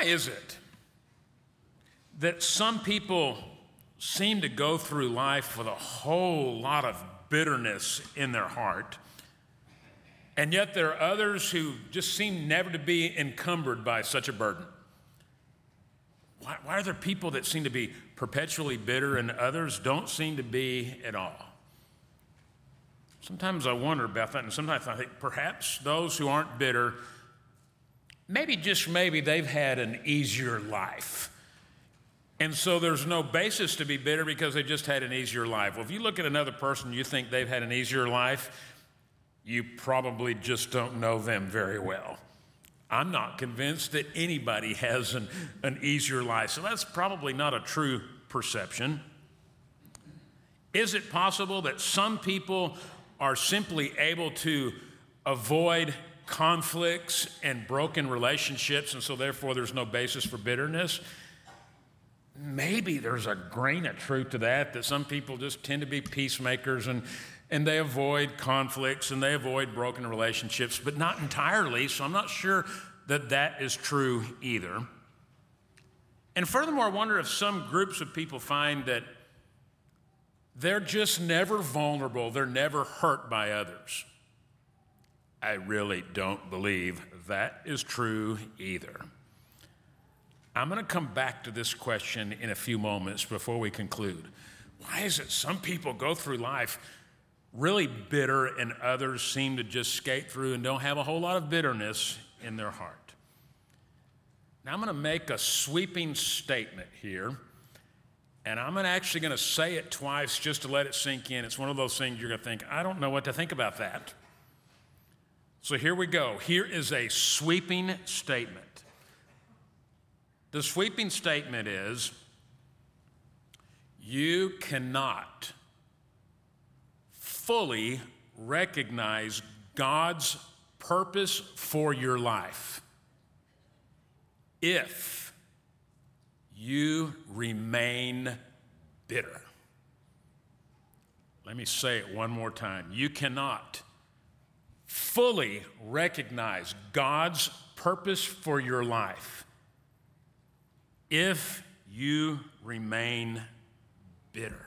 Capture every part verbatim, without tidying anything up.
Why is it that some people seem to go through life with a whole lot of bitterness in their heart, and yet there are others who just seem never to be encumbered by such a burden? Why, why are there people that seem to be perpetually bitter and others don't seem to be at all? Sometimes I wonder about that, and sometimes I think perhaps those who aren't bitter, maybe just maybe they've had an easier life. And so there's no basis to be bitter because they just had an easier life. Well, if you look at another person and you think they've had an easier life, you probably just don't know them very well. I'm not convinced that anybody has an, an easier life, so that's probably not a true perception. Is it possible that some people are simply able to avoid conflicts and broken relationships, and so therefore there's no basis for bitterness? Maybe there's a grain of truth to that, that some people just tend to be peacemakers and, and they avoid conflicts and they avoid broken relationships, but not entirely, so I'm not sure that that is true either. And furthermore, I wonder if some groups of people find that they're just never vulnerable, they're never hurt by others. I really don't believe that is true either. I'm going to come back to this question in a few moments before we conclude. Why is it some people go through life really bitter and others seem to just skate through and don't have a whole lot of bitterness in their heart? Now I'm going to make a sweeping statement here, and I'm actually going to say it twice just to let it sink in. It's one of those things you're going to think, I don't know what to think about that. So here we go. Here is a sweeping statement. The sweeping statement is, you cannot fully recognize God's purpose for your life if you remain bitter. Let me say it one more time. You cannot fully recognize God's purpose for your life if you remain bitter.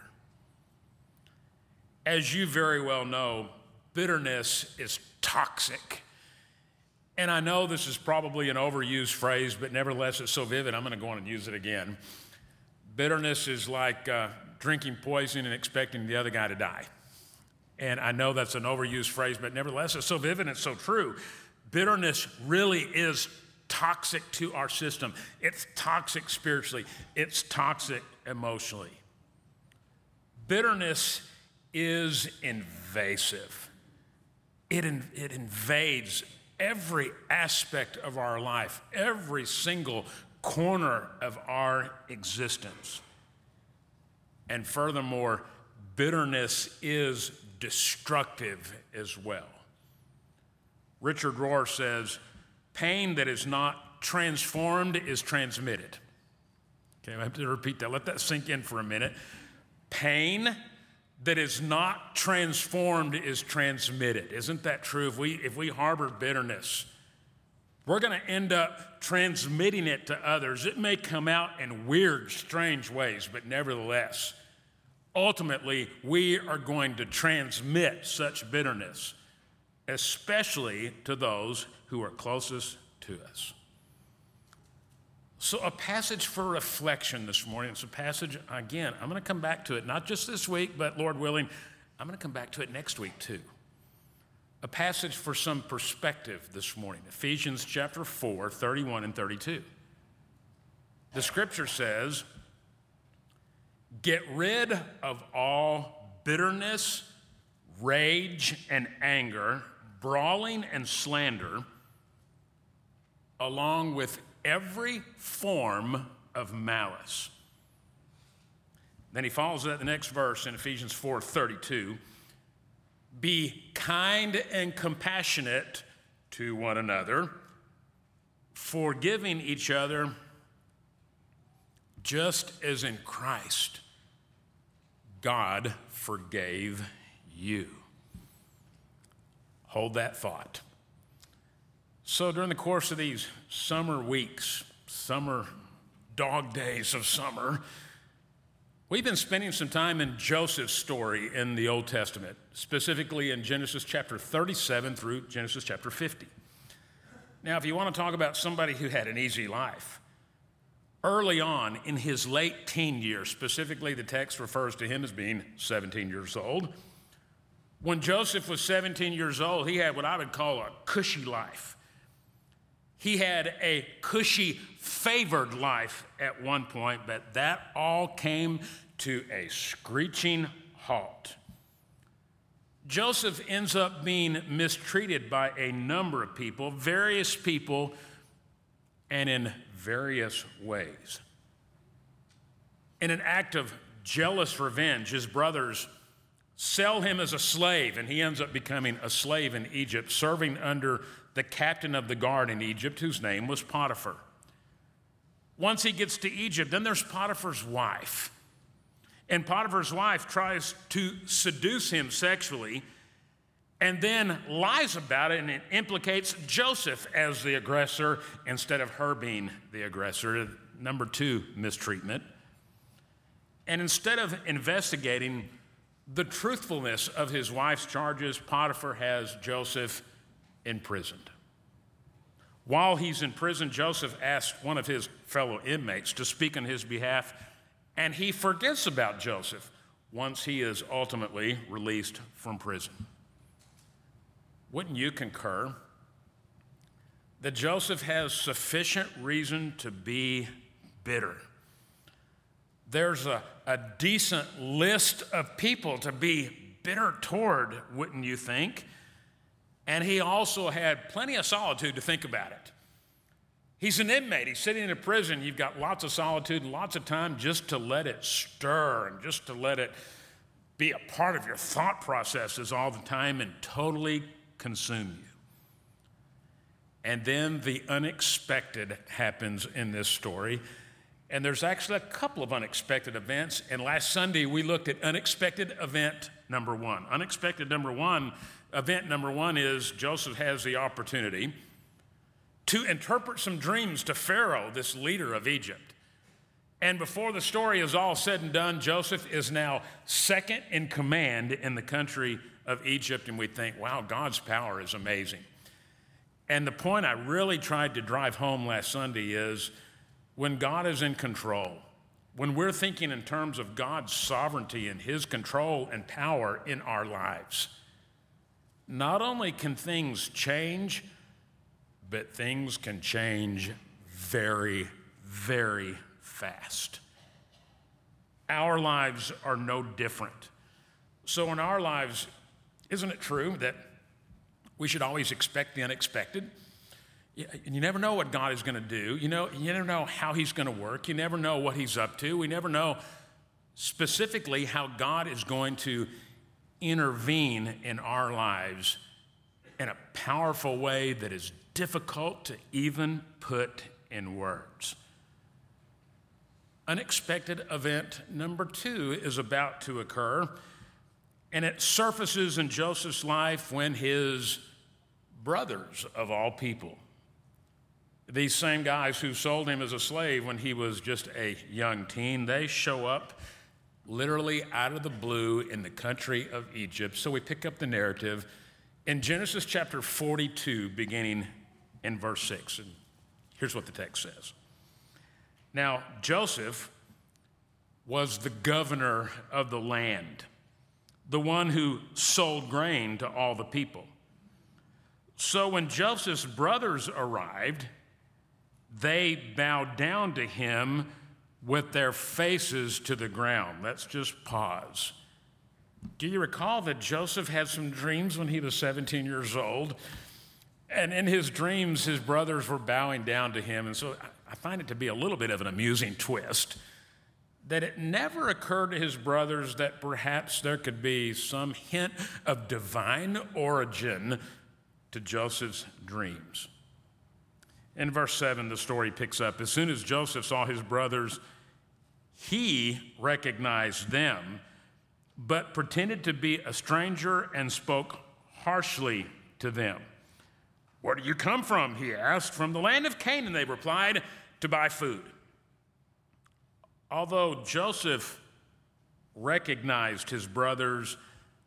As you very well know, bitterness is toxic. And I know this is probably an overused phrase, but nevertheless it's so vivid, I'm going to go on and use it again. Bitterness is like uh, drinking poison and expecting the other guy to die. And I know that's an overused phrase, but nevertheless it's so vivid and it's so true. Bitterness really is toxic to our system. It's toxic spiritually. It's toxic emotionally. Bitterness is invasive. It, in, it invades every aspect of our life, every single corner of our existence. And furthermore, bitterness is destructive as well. Richard Rohr says, pain that is not transformed is transmitted. Okay, I have to repeat that. Let that sink in for a minute. Pain that is not transformed is transmitted. Isn't that true? If we, if we harbor bitterness, we're going to end up transmitting it to others. It may come out in weird, strange ways, but nevertheless, ultimately, we are going to transmit such bitterness, especially to those who are closest to us. So a passage for reflection this morning. It's a passage, again, I'm going to come back to it, not just this week, but Lord willing, I'm going to come back to it next week too. A passage for some perspective this morning. Ephesians chapter four, thirty-one and thirty-two. The scripture says, get rid of all bitterness, rage, and anger, brawling and slander, along with every form of malice. Then he follows that the next verse in Ephesians four thirty-two. Be kind and compassionate to one another, forgiving each other, just as in Christ God forgave you. Hold that thought. So during the course of these summer weeks, summer, dog days of summer, we've been spending some time in Joseph's story in the Old Testament, specifically in Genesis chapter thirty-seven through Genesis chapter fifty. Now, if you want to talk about somebody who had an easy life, early on in his late teen years, specifically the text refers to him as being seventeen years old. When Joseph was seventeen years old, he had what I would call a cushy life. He had a cushy, favored life at one point, but that all came to a screeching halt. Joseph ends up being mistreated by a number of people, various people, and in various ways. In an act of jealous revenge, his brothers sell him as a slave, and he ends up becoming a slave in Egypt, serving under the captain of the guard in Egypt, whose name was Potiphar. Once he gets to Egypt, then there's Potiphar's wife. And Potiphar's wife tries to seduce him sexually and then lies about it, and it implicates Joseph as the aggressor instead of her being the aggressor. Number two, mistreatment. And instead of investigating the truthfulness of his wife's charges, Potiphar has Joseph imprisoned. While he's in prison, Joseph asked one of his fellow inmates to speak on his behalf, and he forgets about Joseph once he is ultimately released from prison. Wouldn't you concur that Joseph has sufficient reason to be bitter? There's a, a decent list of people to be bitter toward, wouldn't you think? And he also had plenty of solitude to think about it. He's an inmate. He's sitting in a prison. You've got lots of solitude and lots of time just to let it stir and just to let it be a part of your thought processes all the time and totally consume you. And then the unexpected happens in this story. And there's actually a couple of unexpected events. And last Sunday, we looked at unexpected event number one. Unexpected number one, event number one is Joseph has the opportunity to interpret some dreams to Pharaoh, this leader of Egypt. And before the story is all said and done, Joseph is now second in command in the country of Egypt. And we think, wow, God's power is amazing. And the point I really tried to drive home last Sunday is when God is in control, when we're thinking in terms of God's sovereignty and his control and power in our lives, not only can things change, but things can change very, very fast. Our lives are no different. So in our lives, isn't it true that we should always expect the unexpected? You never know what God is going to do. You know, you never know how he's going to work. You never know what he's up to. We never know specifically how God is going to intervene in our lives in a powerful way that is difficult to even put in words. Unexpected event number two is about to occur, and it surfaces in Joseph's life when his brothers, of all people, these same guys who sold him as a slave when he was just a young teen, they show up literally out of the blue in the country of Egypt. So we pick up the narrative in Genesis chapter forty-two, beginning in verse six. And here's what the text says. Now, Joseph was the governor of the land, the one who sold grain to all the people. So when Joseph's brothers arrived, they bowed down to him with their faces to the ground. Let's just pause. Do you recall that Joseph had some dreams when he was seventeen years old? And in his dreams, his brothers were bowing down to him. And so I find it to be a little bit of an amusing twist that it never occurred to his brothers that perhaps there could be some hint of divine origin to Joseph's dreams. In verse seven, the story picks up. As soon as Joseph saw his brothers, he recognized them, but pretended to be a stranger and spoke harshly to them. Where do you come from? He asked. From the land of Canaan, they replied. to buy food. Although Joseph recognized his brothers,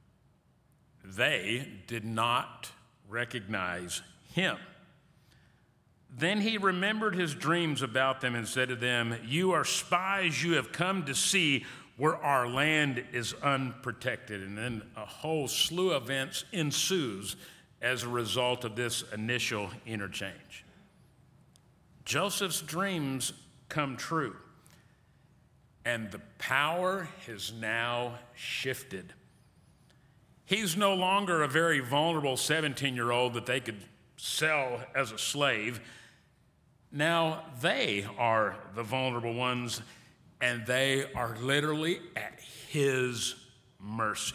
they did not recognize him. Then he remembered his dreams about them and said to them, "You are spies, you have come to see where our land is unprotected." And then a whole slew of events ensues as a result of this initial interchange. Joseph's dreams come true, and the power has now shifted. He's no longer a very vulnerable seventeen-year-old that they could sell as a slave. Now they are the vulnerable ones, and they are literally at his mercy.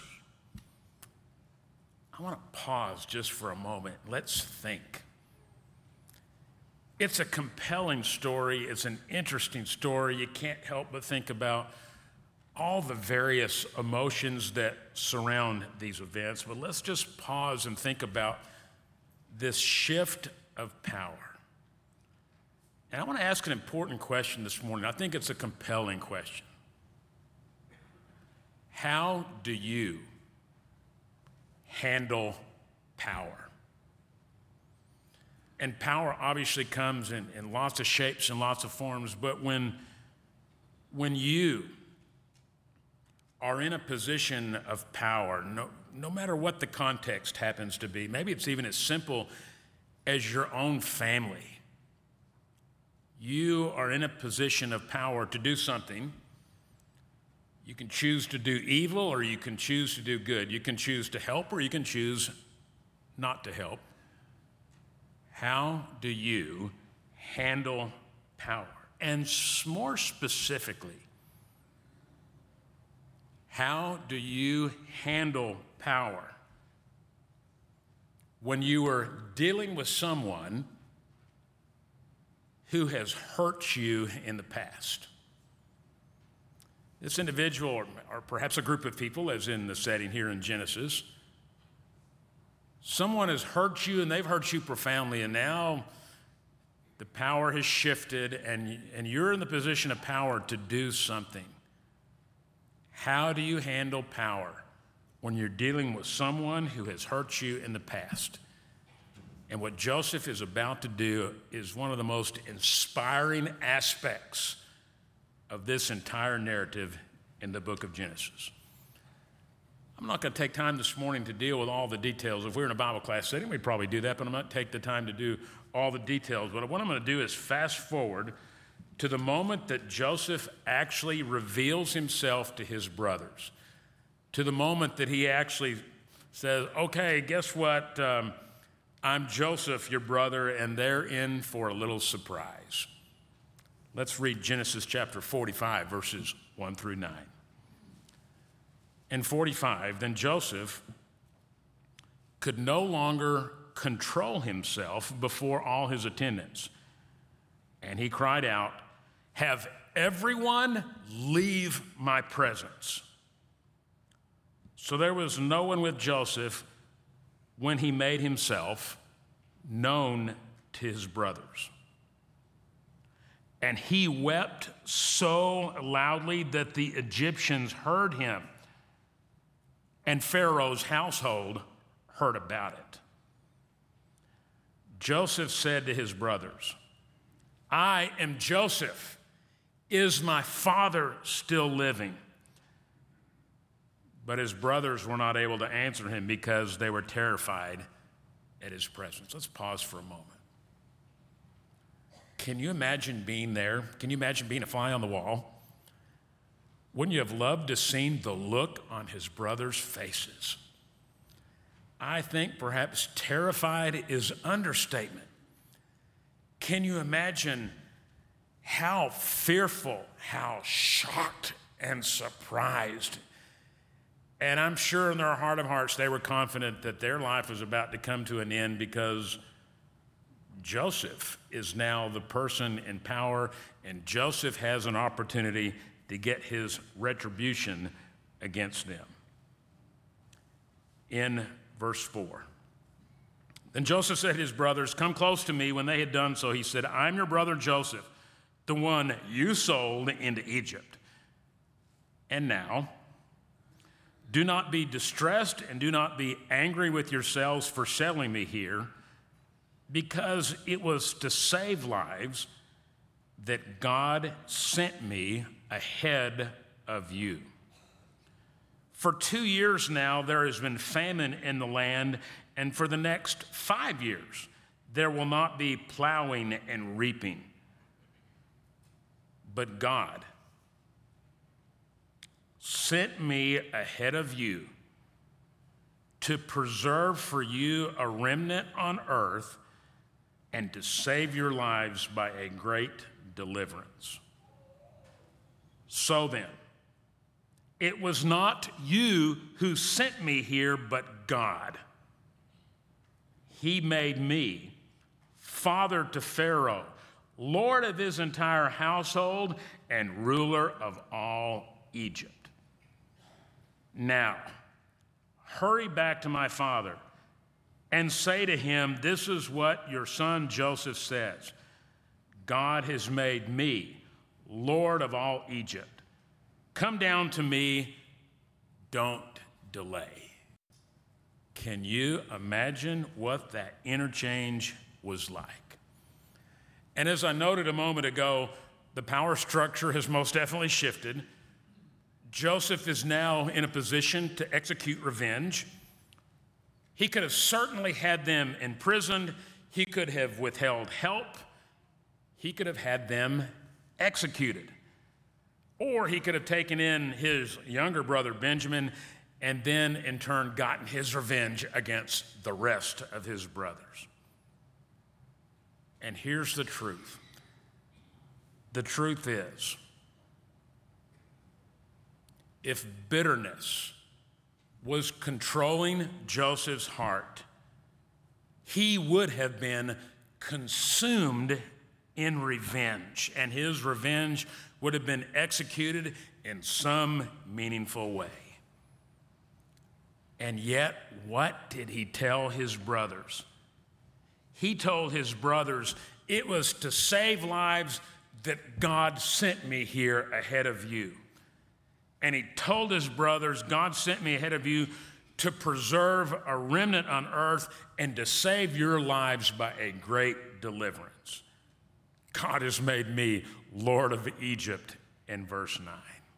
I want to pause just for a moment. Let's think. It's a compelling story. It's an interesting story. You can't help but think about all the various emotions that surround these events. But let's just pause and think about this shift of power. And I want to ask an important question this morning. I think it's a compelling question. How do you handle power? And power obviously comes in, in lots of shapes and lots of forms, but when, when you are in a position of power, no, no matter what the context happens to be, maybe it's even as simple as your own family, you are in a position of power to do something. You can choose to do evil or you can choose to do good. You can choose to help or you can choose not to help. How do you handle power? And more specifically, how do you handle power when you are dealing with someone who has hurt you in the past? This individual, or, or perhaps a group of people, as in the setting here in Genesis, someone has hurt you and they've hurt you profoundly, and now the power has shifted and, and you're in the position of power to do something. How do you handle power when you're dealing with someone who has hurt you in the past? And what Joseph is about to do is one of the most inspiring aspects of this entire narrative in the book of Genesis. I'm not going to take time this morning to deal with all the details. If we were in a Bible class setting, we'd probably do that, but I'm not going to take the time to do all the details. But what I'm going to do is fast forward to the moment that Joseph actually reveals himself to his brothers, to the moment that he actually says, "Okay, guess what? Um, I'm Joseph, your brother," and they're in for a little surprise. Let's read Genesis chapter forty-five, verses one through nine. In forty-five, then Joseph could no longer control himself before all his attendants, and he cried out, "Have everyone leave my presence." So there was no one with Joseph when he made himself known to his brothers. And he wept so loudly that the Egyptians heard him, and Pharaoh's household heard about it. Joseph said to his brothers, "I am Joseph. Is my father still living?" But his brothers were not able to answer him because they were terrified at his presence. Let's pause for a moment. Can you imagine being there? Can you imagine being a fly on the wall? Wouldn't you have loved to have seen the look on his brothers' faces? I think perhaps terrified is understatement. Can you imagine how fearful, how shocked and surprised? And I'm sure in their heart of hearts, they were confident that their life was about to come to an end because Joseph is now the person in power, and Joseph has an opportunity to get his retribution against them. In verse four, then Joseph said to his brothers, "Come close to me." When they had done so, he said, "I'm your brother Joseph, the one you sold into Egypt. And now, do not be distressed and do not be angry with yourselves for selling me here, because it was to save lives that God sent me ahead of you. For two years now, there has been famine in the land, and for the next five years, there will not be plowing and reaping. But God sent me ahead of you to preserve for you a remnant on earth and to save your lives by a great deliverance. So then, it was not you who sent me here, but God. He made me father to Pharaoh, lord of his entire household, and ruler of all Egypt. Now, hurry back to my father and say to him, this is what your son Joseph says. God has made me Lord of all Egypt. Come down to me, don't delay. Can you imagine what that interchange was like? And as I noted a moment ago, the power structure has most definitely shifted. Joseph is now in a position to execute revenge. He could have certainly had them imprisoned. He could have withheld help. He could have had them executed. Or he could have taken in his younger brother Benjamin and then in turn gotten his revenge against the rest of his brothers. And here's the truth. The truth is, if bitterness was controlling Joseph's heart, he would have been consumed in revenge, and his revenge would have been executed in some meaningful way. And yet, what did he tell his brothers? He told his brothers, it was to save lives that God sent me here ahead of you. And he told his brothers, God sent me ahead of you to preserve a remnant on earth and to save your lives by a great deliverance. God has made me Lord of Egypt in verse nine.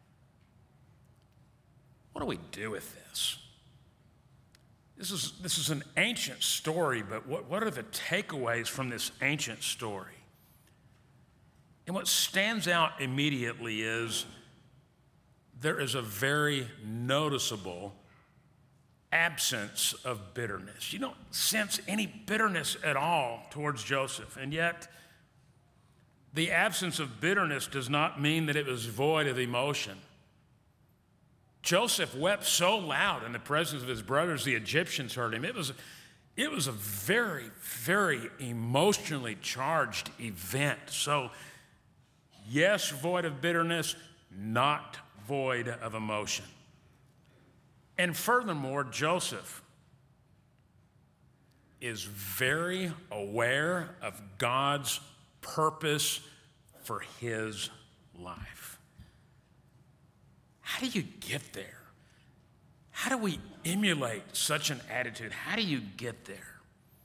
What do we do with this? This is, this is an ancient story, but what, what are the takeaways from this ancient story? And what stands out immediately is there is a very noticeable absence of bitterness. You don't sense any bitterness at all towards Joseph, and yet the absence of bitterness does not mean that it was void of emotion. Joseph wept so loud in the presence of his brothers, the Egyptians heard him. It was, it was a very, very emotionally charged event. So, yes, void of bitterness, not void of emotion. And furthermore, Joseph is very aware of God's purpose for his life. How do you get there? How do we emulate such an attitude? How do you get there?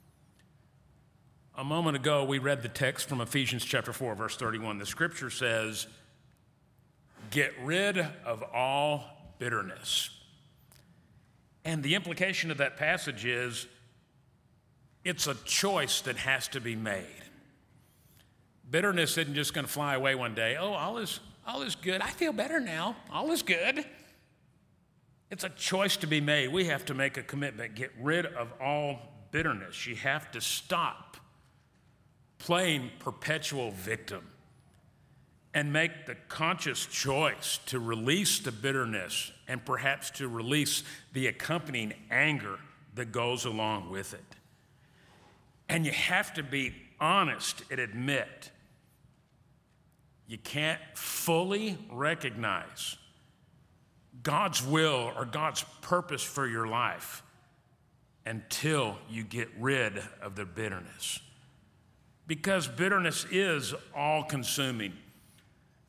A moment ago, we read the text from Ephesians chapter four, verse thirty-one. The scripture says, get rid of all bitterness. And the implication of that passage is it's a choice that has to be made. Bitterness isn't just going to fly away one day. Oh, all is, all is good. I feel better now. All is good. It's a choice to be made. We have to make a commitment. Get rid of all bitterness. You have to stop playing perpetual victim and make the conscious choice to release the bitterness and perhaps to release the accompanying anger that goes along with it. And you have to be honest and admit you can't fully recognize God's will or God's purpose for your life until you get rid of the bitterness. Because bitterness is all-consuming.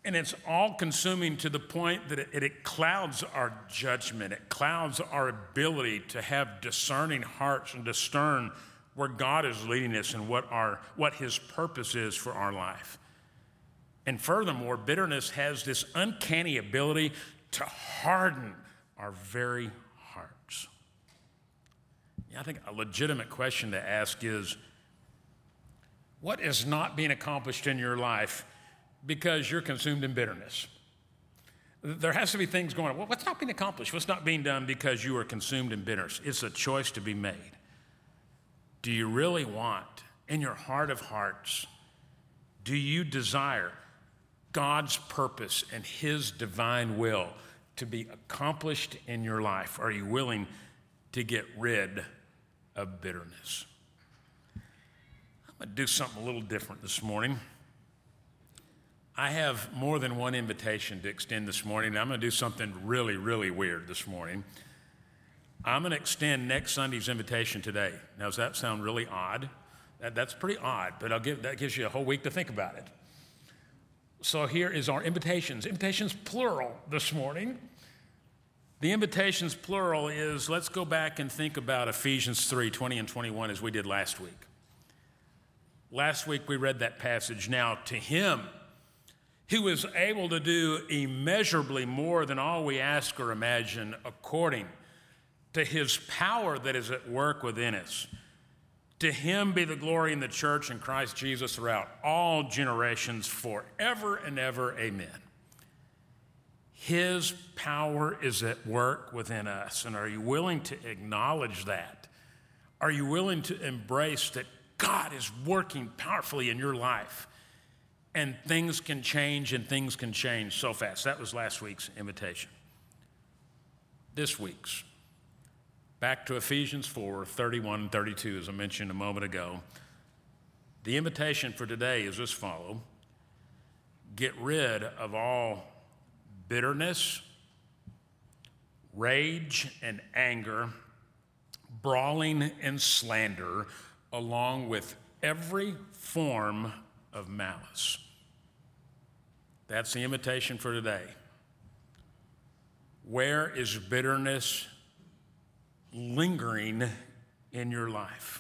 And it's all consuming to the point that it, it clouds our judgment. It clouds our ability to have discerning hearts and discern where God is leading us and what, our, what his purpose is for our life. And furthermore, bitterness has this uncanny ability to harden our very hearts. Yeah, I think a legitimate question to ask is, what is not being accomplished in your life because you're consumed in bitterness? There has to be things going on. Well, what's not being accomplished? What's not being done because you are consumed in bitterness? It's a choice to be made. Do you really want, in your heart of hearts, do you desire God's purpose and his divine will to be accomplished in your life? Are you willing to get rid of bitterness? I'm going to do something a little different this morning. I have more than one invitation to extend this morning. I'm going to do something really, really weird this morning. I'm going to extend next Sunday's invitation today. Now, does that sound really odd? That, that's pretty odd, but I'll give, that gives you a whole week to think about it. So here is our invitations. Invitations plural this morning. The invitations plural is, let's go back and think about Ephesians three, twenty and twenty-one as we did last week. Last week we read that passage. Now to him who is able to do immeasurably more than all we ask or imagine, according to his power that is at work within us. To him be the glory in the church and Christ Jesus throughout all generations, forever and ever. Amen. His power is at work within us. And are you willing to acknowledge that? Are you willing to embrace that God is working powerfully in your life? And things can change and things can change so fast. That was last week's invitation. This week's. Back to Ephesians four, thirty-one and thirty-two, as I mentioned a moment ago. The invitation for today is as follows. Get rid of all bitterness, rage and anger, brawling and slander, along with every form of malice. That's the invitation for today. Where is bitterness lingering in your life?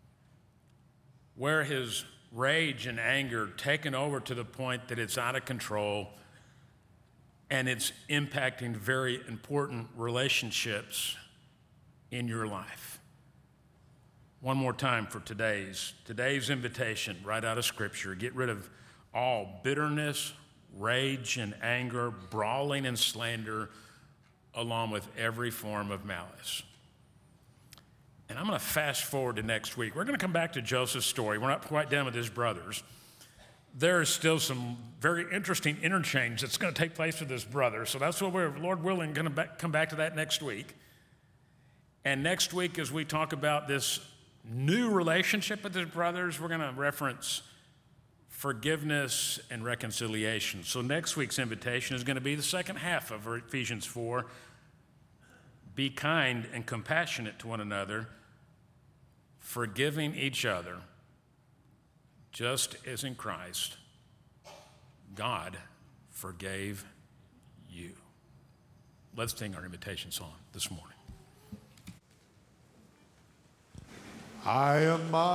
Where has rage and anger taken over to the point that it's out of control and it's impacting very important relationships in your life? One more time for today's today's invitation right out of Scripture. Get rid of all bitterness, rage and anger, brawling and slander, along with every form of malice. And I'm going to fast forward to next week. We're going to come back to Joseph's story. We're not quite done with his brothers. There is still some very interesting interchange that's going to take place with his brothers. So that's what we're, Lord willing, going to back, come back to that next week. And next week, as we talk about this new relationship with his brothers, we're going to reference forgiveness and reconciliation. So next week's invitation is going to be the second half of Ephesians four. Be kind and compassionate to one another, forgiving each other, just as in Christ, God forgave you. Let's sing our invitation song this morning. I am my